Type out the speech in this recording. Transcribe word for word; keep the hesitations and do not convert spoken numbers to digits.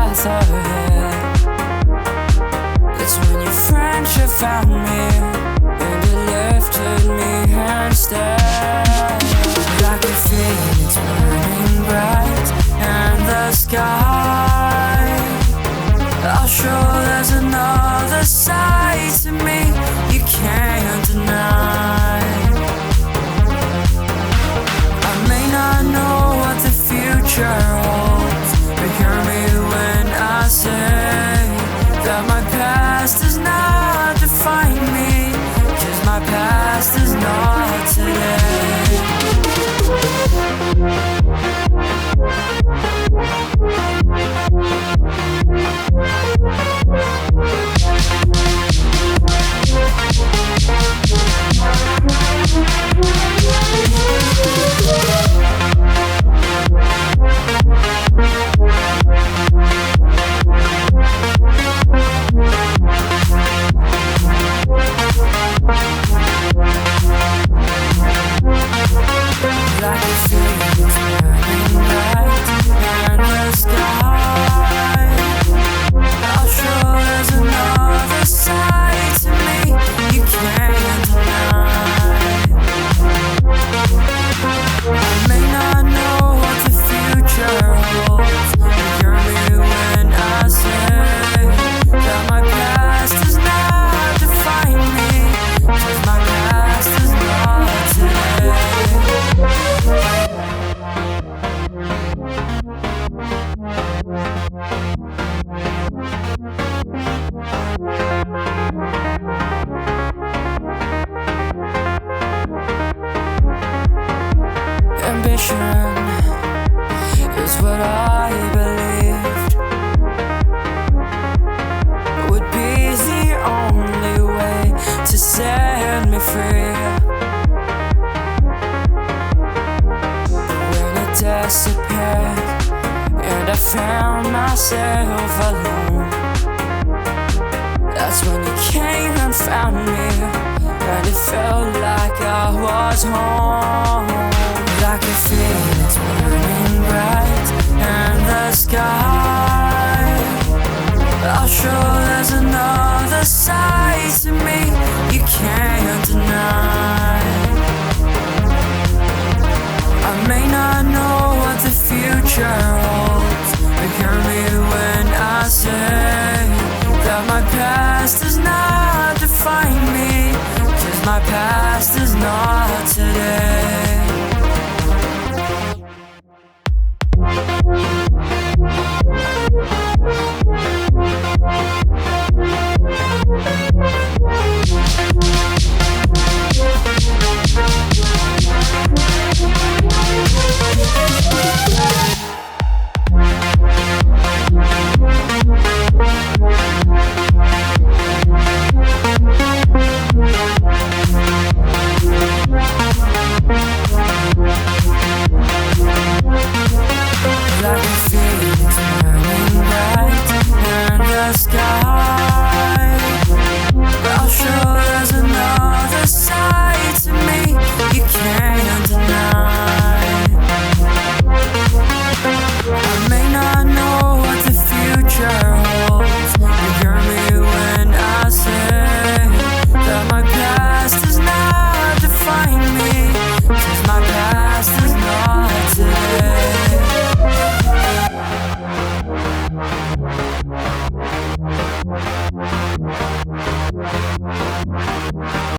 path ahead. It's when your friendship found me and it lifted me instead. Like a phoenix burning bright in the sky, I'll show there's another side to me you can't deny. I may not know what the future holds, but hear me when I say that my past does not define me, 'cause my past is not today. Ambition is what I believed would be the only way to set me free. When it disappeared and I found myself alone, that's when you came and found me, and it felt like I was home. Like a phoenix burning bright in the sky, I'll show there's another side to me you can't deny.